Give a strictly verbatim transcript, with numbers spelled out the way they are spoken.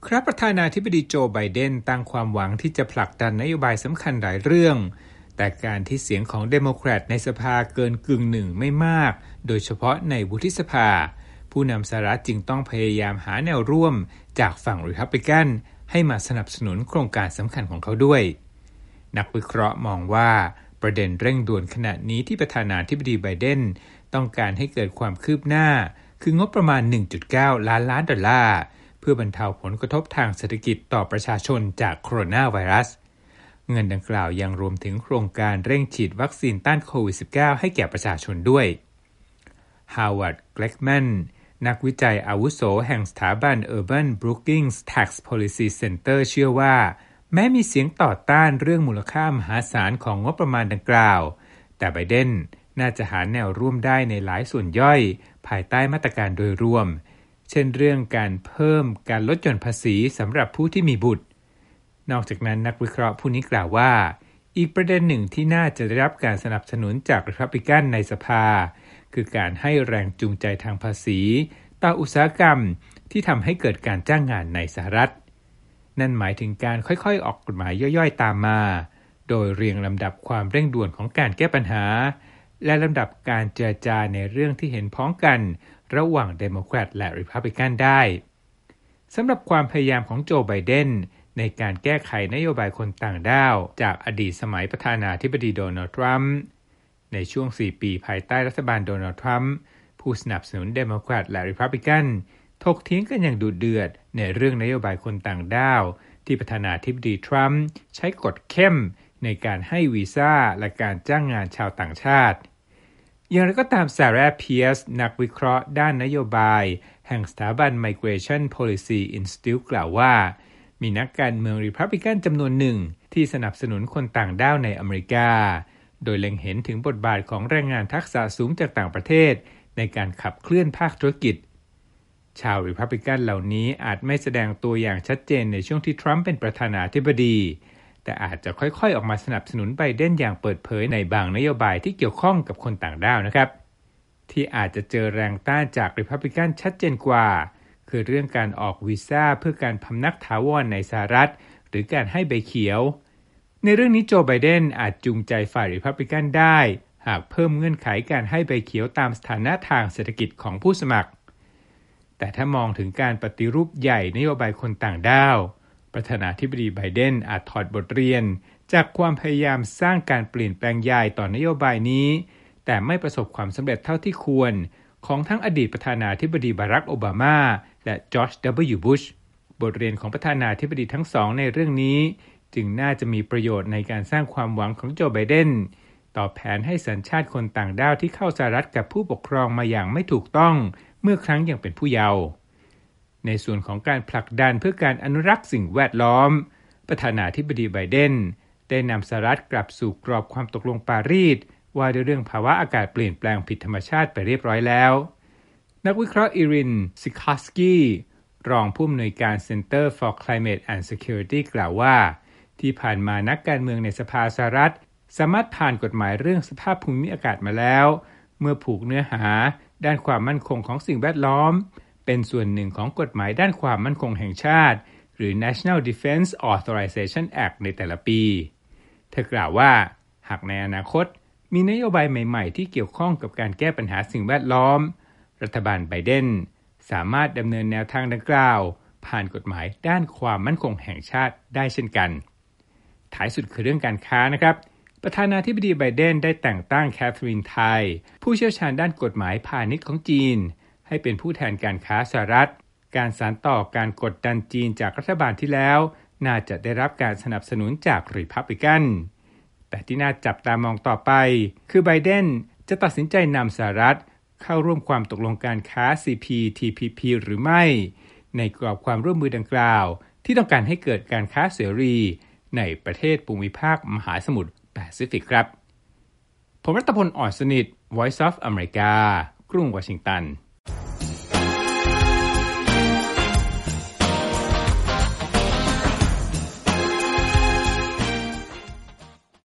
ครับประธานาธิบดีโจไบเดนตั้งความหวังที่จะผลักดันนโยบายสำคัญหลายเรื่องแต่การที่เสียงของเดโมแครตในสภาเกินกึ่งหนึ่งไม่มากโดยเฉพาะในวุฒิสภาผู้นำสหรัฐจึงต้องพยายามหาแนวร่วมจากฝั่งรีพับลิกันให้มาสนับสนุนโครงการสำคัญของเขาด้วยนักวิเคราะห์มองว่าประเด็นเร่งด่วนขณะนี้ที่ประธานาธิบดีไบเดนต้องการให้เกิดความคืบหน้าคืองบประมาณ หนึ่งจุดเก้า ล้านล้านดอลลาร์เพื่อบรรเทาผลกระทบทางเศรษฐกิจต่อประชาชนจากโคโรนาไวรัสเงินดังกล่าวยังรวมถึงโครงการเร่งฉีดวัคซีนต้านโควิด สิบเก้า ให้แก่ประชาชนด้วย Howard Gleckman นักวิจัยอาวุโสแห่งสถาบัน Urban Brookings Tax Policy Center เชื่อว่าแม้มีเสียงต่อต้านเรื่องมูลค่ามหาศาลของงบประมาณดังกล่าวแต่ไบเดนน่าจะหาแนวร่วมได้ในหลายส่วนย่อยภายใต้มาตรการโดยรวมเช่นเรื่องการเพิ่มการลดหย่อนภาษีสำหรับผู้ที่มีบุตรนอกจากนั้นนักวิเคราะห์ผู้นี้กล่าวว่าอีกประเด็นหนึ่งที่น่าจะได้รับการสนับสนุนจากรีพับลิกันในสภาคือการให้แรงจูงใจทางภาษีต่ออุตสาหกรรมที่ทำให้เกิดการจ้างงานในสหรัฐนั่นหมายถึงการค่อยๆออกกฎหมายย่อยๆตามมาโดยเรียงลำดับความเร่งด่วนของการแก้ปัญหาและลำดับการเจรจาในเรื่องที่เห็นพ้องกันระหว่างเดโมแครตและรีพับลิกันได้สำหรับความพยายามของโจไบเดนในการแก้ไขนโยบายคนต่างด้าวจากอดีตสมัยประธานาธิบดีโดนัลด์ทรัมป์ในช่วงสี่ปีภายใต้รัฐบาลโดนัลด์ทรัมป์ผู้สนับสนุนเดโมแครตและรีพับลิกันถกเถียงกันอย่างดุเดือดในเรื่องนโยบายคนต่างด้าวที่ประธานาธิบดีทรัมป์ใช้กฎเข้มในการให้วีซ่าและการจ้างงานชาวต่างชาติอย่างไรก็ตามซาร่าเพียร์สนักวิเคราะห์ด้านนโยบายแห่งสถาบัน Migration Policy Institute กล่าวว่ามีนักการเมืองรีพับลิกันจำนวนหนึ่งที่สนับสนุนคนต่างด้าวในอเมริกาโดยเล็งเห็นถึงบทบาทของแรงงานทักษะสูงจากต่างประเทศในการขับเคลื่อนภาคธุรกิจชาวรีพับลิกันเหล่านี้อาจไม่แสดงตัวอย่างชัดเจนในช่วงที่ทรัมป์เป็นประธานาธิบดีแต่อาจจะค่อยๆออกมาสนับสนุนไบเดนอย่างเปิดเผยในบางนโยบายที่เกี่ยวข้องกับคนต่างด้าวนะครับที่อาจจะเจอแรงต้านจากรีพับลิกันชัดเจนกว่าคือเรื่องการออกวีซ่าเพื่อการพำนักถาวรในสหรัฐหรือการให้ใบเขียวในเรื่องนี้โจไบเดนอาจจูงใจฝ่ายรีพับลิกันได้หากเพิ่มเงื่อนไขการให้ใบเขียวตามสถานะทางเศรษฐกิจของผู้สมัครแต่ถ้ามองถึงการปฏิรูปใหญ่นโยบายคนต่างด้าวประธานาธิบดีไบเดนอาจถอดบทเรียนจากความพยายามสร้างการเปลี่ยนแปลงใหญ่ต่อนโยบายนี้แต่ไม่ประสบความสำเร็จเท่าที่ควรของทั้งอดีตประธานาธิบดีบารักโอบามาและจอร์จ ดับเบิลยู บุชบทเรียนของประธานาธิบดีทั้งสองในเรื่องนี้จึงน่าจะมีประโยชน์ในการสร้างความหวังของโจไบเดนต่อแผนให้สัญชาติคนต่างด้าวที่เข้าสหรัฐกับผู้ปกครองมาอย่างไม่ถูกต้องเมื่อครั้งยังเป็นผู้เยาว์ในส่วนของการผลักดันเพื่อการอนุรักษ์สิ่งแวดล้อมประธานาธิบดีไบเดนได้นำสหรัฐกลับสู่กรอบความตกลงปารีสว่าด้วยเรื่องภาวะอากาศเปลี่ยนแปลงผิดธรรมชาติไปเรียบร้อยแล้วนักวิเคราะห์อิริน ซิคาสกี้รองผู้อำนวยการ Center for Climate and Security กล่าวว่าที่ผ่านมานักการเมืองในสภาสหรัฐสามารถผ่านกฎหมายเรื่องสภาพภูมิอากาศมาแล้วเมื่อผูกเนื้อหาด้านความมั่นคงของสิ่งแวดล้อมเป็นส่วนหนึ่งของกฎหมายด้านความมั่นคงแห่งชาติหรือ National Defense Authorization Act ในแต่ละปีเธอกล่าวว่าหากในอนาคตมีนโยบายใหม่ๆที่เกี่ยวข้องกับการแก้ปัญหาสิ่งแวดล้อมรัฐบาลไบเดนสามารถดำเนินแนวทางดังกล่าวผ่านกฎหมายด้านความมั่นคงแห่งชาติได้เช่นกันท้ายสุดคือเรื่องการค้านะครับประธานาธิบดีไบเดนได้แต่งตั้งแคทเธอรีน ไทผู้เชี่ยวชาญด้านกฎหมายพาณิชย์ของจีนให้เป็นผู้แทนการค้าสหรัฐการสานต่อการกดดันจีนจากรัฐบาลที่แล้วน่าจะได้รับการสนับสนุนจากรีพับลิกันแต่ที่น่าจับตามองต่อไปคือไบเดนจะตัดสินใจนำสหรัฐเข้าร่วมความตกลงการค้า ซี พี ที พี พี หรือไม่ในกรอบความร่วมมือดังกล่าวที่ต้องการให้เกิดการค้าเสรีในประเทศภูมิภาคมหาสมุทรแปซิฟิกครับผมรัตพล อ่อนสนิท Voice of America กรุงวอชิงตัน